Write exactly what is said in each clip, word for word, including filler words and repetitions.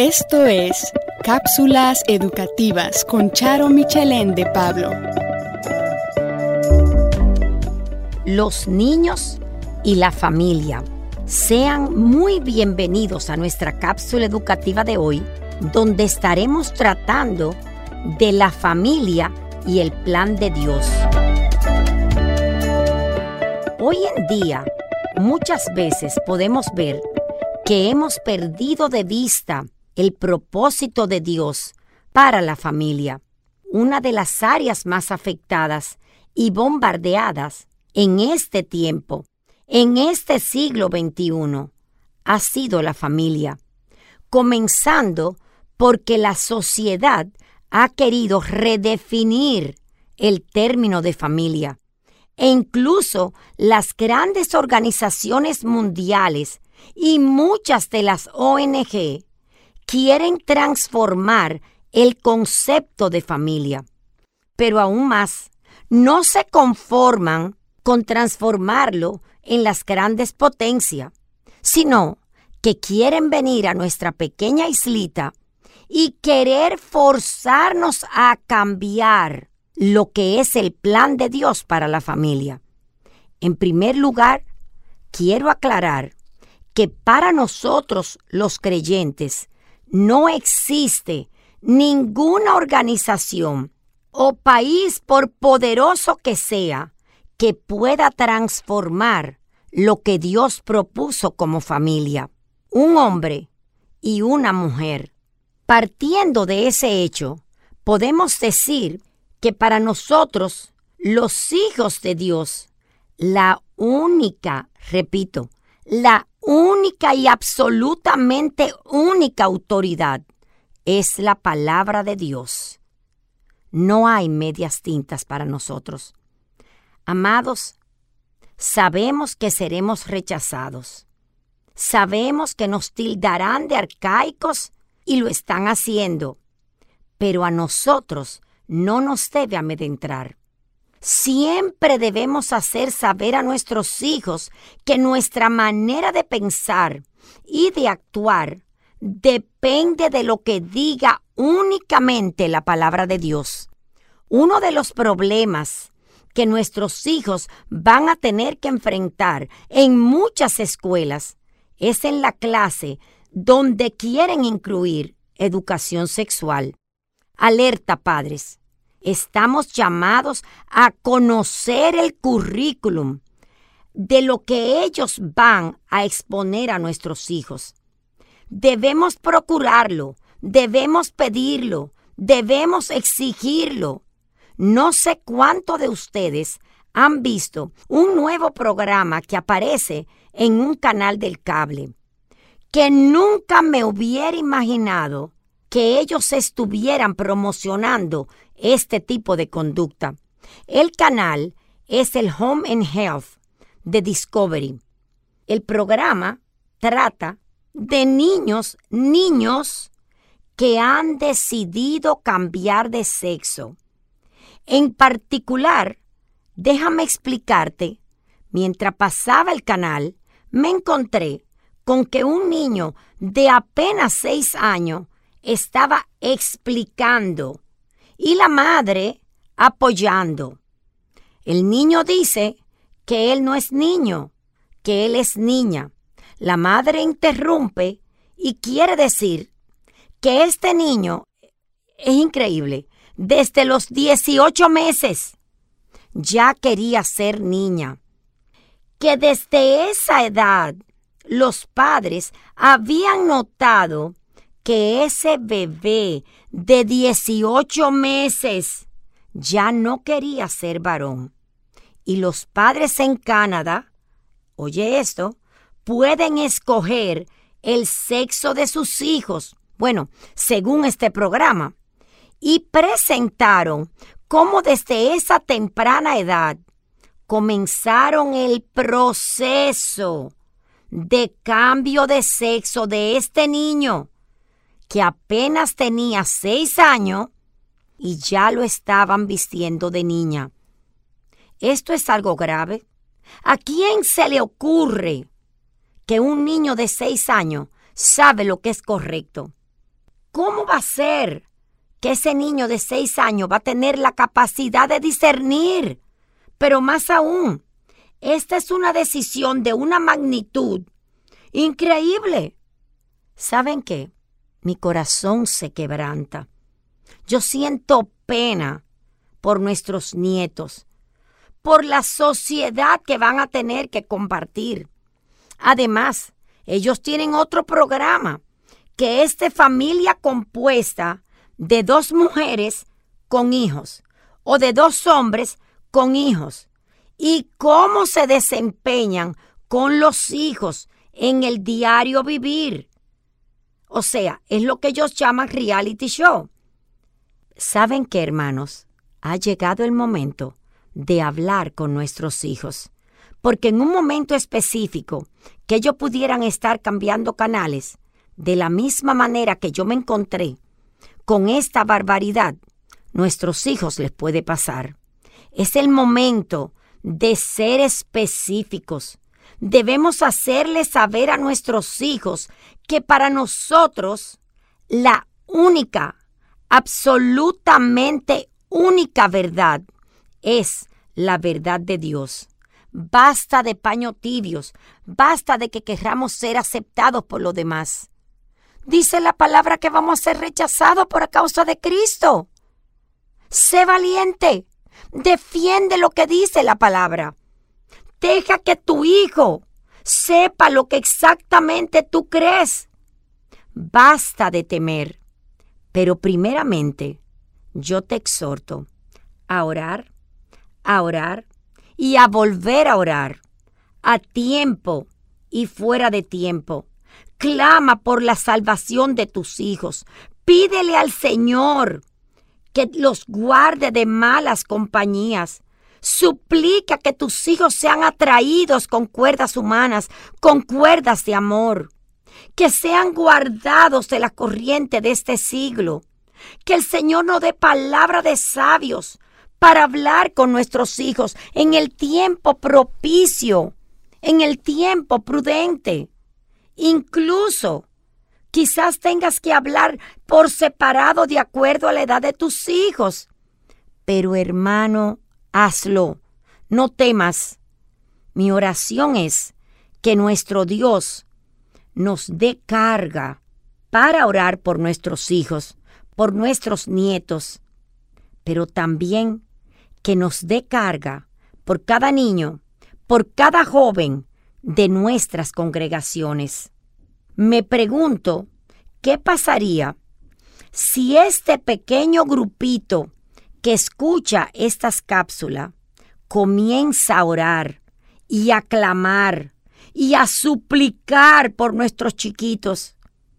Esto es Cápsulas Educativas con Charo Michelén de Pablo. Los niños y la familia. Sean muy bienvenidos a nuestra cápsula educativa de hoy, donde estaremos tratando de la familia y el plan de Dios. Hoy en día, muchas veces podemos ver que hemos perdido de vista el propósito de Dios para la familia. Una de las áreas más afectadas y bombardeadas en este tiempo, en este siglo veintiuno, ha sido la familia, comenzando porque la sociedad ha querido redefinir el término de familia, e incluso las grandes organizaciones mundiales y muchas de las O N Ge quieren transformar el concepto de familia. Pero aún más, no se conforman con transformarlo en las grandes potencias, sino que quieren venir a nuestra pequeña islita y querer forzarnos a cambiar lo que es el plan de Dios para la familia. En primer lugar, quiero aclarar que para nosotros los creyentes no existe ninguna organización o país, por poderoso que sea, que pueda transformar lo que Dios propuso como familia. Un hombre y una mujer. Partiendo de ese hecho, podemos decir que para nosotros, los hijos de Dios, la única, repito, la única y absolutamente única autoridad es la palabra de Dios. No hay medias tintas para nosotros. Amados, sabemos que seremos rechazados. Sabemos que nos tildarán de arcaicos y lo están haciendo. Pero a nosotros no nos debe amedrentar. Siempre debemos hacer saber a nuestros hijos que nuestra manera de pensar y de actuar depende de lo que diga únicamente la palabra de Dios. Uno de los problemas que nuestros hijos van a tener que enfrentar en muchas escuelas es en la clase donde quieren incluir educación sexual. Alerta, padres. Estamos llamados a conocer el currículum de lo que ellos van a exponer a nuestros hijos. Debemos procurarlo, debemos pedirlo, debemos exigirlo. No sé cuántos de ustedes han visto un nuevo programa que aparece en un canal del cable, que nunca me hubiera imaginado que ellos estuvieran promocionando este tipo de conducta. El canal es el Home and Health de Discovery. El programa trata de niños, niños que han decidido cambiar de sexo. En particular, déjame explicarte, mientras pasaba el canal, me encontré con que un niño de apenas seis años estaba explicando y la madre apoyando. El niño dice que él no es niño, que él es niña. La madre interrumpe y quiere decir que este niño es increíble. Desde los dieciocho meses ya quería ser niña. Que desde esa edad los padres habían notado que ese bebé de dieciocho meses ya no quería ser varón. Y los padres en Canadá, oye esto, pueden escoger el sexo de sus hijos, bueno, según este programa, y presentaron cómo desde esa temprana edad comenzaron el proceso de cambio de sexo de este niño, que apenas tenía seis años y ya lo estaban vistiendo de niña. Esto es algo grave. ¿A quién se le ocurre que un niño de seis años sabe lo que es correcto? ¿cómo va a ser que ese niño de seis años va a tener la capacidad de discernir? Pero más aún, esta es una decisión de una magnitud increíble. ¿Saben qué? Mi corazón se quebranta. Yo siento pena por nuestros nietos, por la sociedad que van a tener que compartir. Además, ellos tienen otro programa, que es de familia compuesta de dos mujeres con hijos o de dos hombres con hijos. Y cómo se desempeñan con los hijos en el diario vivir. O sea, es lo que ellos llaman reality show. ¿Saben qué, hermanos? Ha llegado el momento de hablar con nuestros hijos. Porque en un momento específico que ellos pudieran estar cambiando canales, de la misma manera que yo me encontré con esta barbaridad, nuestros hijos les puede pasar. Es el momento de ser específicos. Debemos hacerles saber a nuestros hijos que para nosotros la única, absolutamente única verdad es la verdad de Dios. Basta de paños tibios, basta de que querramos ser aceptados por los demás. Dice la palabra que vamos a ser rechazados por causa de Cristo. Sé valiente, defiende lo que dice la palabra. Deja que tu hijo sepa lo que exactamente tú crees. Basta de temer, pero primeramente yo te exhorto a orar, a orar y a volver a orar, a tiempo y fuera de tiempo. Clama por la salvación de tus hijos. Pídele al Señor que los guarde de malas compañías. Suplica que tus hijos sean atraídos con cuerdas humanas, con cuerdas de amor. Que sean guardados de la corriente de este siglo. Que el Señor nos dé palabra de sabios para hablar con nuestros hijos en el tiempo propicio, en el tiempo prudente. Incluso, quizás tengas que hablar por separado de acuerdo a la edad de tus hijos. Pero hermano, hazlo, no temas. Mi oración es que nuestro Dios nos dé carga para orar por nuestros hijos, por nuestros nietos, pero también que nos dé carga por cada niño, por cada joven de nuestras congregaciones. Me pregunto, ¿qué pasaría si este pequeño grupito que escucha estas cápsulas comienza a orar y a clamar y a suplicar por nuestros chiquitos?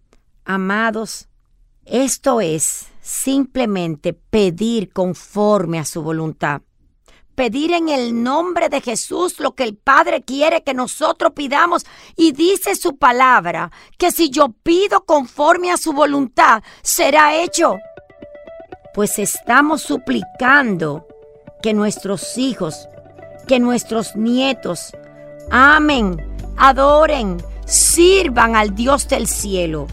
Amados, esto es simplemente pedir conforme a su voluntad. Pedir en el nombre de Jesús lo que el Padre quiere que nosotros pidamos. Y dice su palabra que si yo pido conforme a su voluntad, será hecho. Pues estamos suplicando que nuestros hijos, que nuestros nietos amen, adoren, sirvan al Dios del cielo.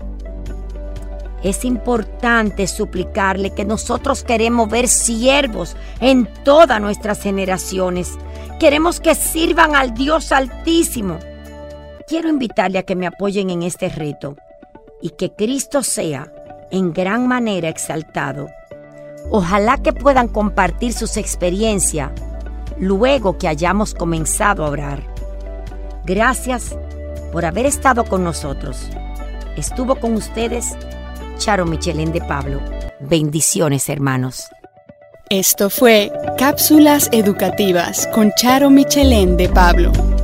Es importante suplicarle que nosotros queremos ver siervos en todas nuestras generaciones. Queremos que sirvan al Dios Altísimo. Quiero invitarle a que me apoyen en este reto y que Cristo sea en gran manera exaltado. Ojalá que puedan compartir sus experiencias luego que hayamos comenzado a orar. Gracias por haber estado con nosotros. Estuvo con ustedes Charo Michelén de Pablo. Bendiciones, hermanos. Esto fue Cápsulas Educativas con Charo Michelén de Pablo.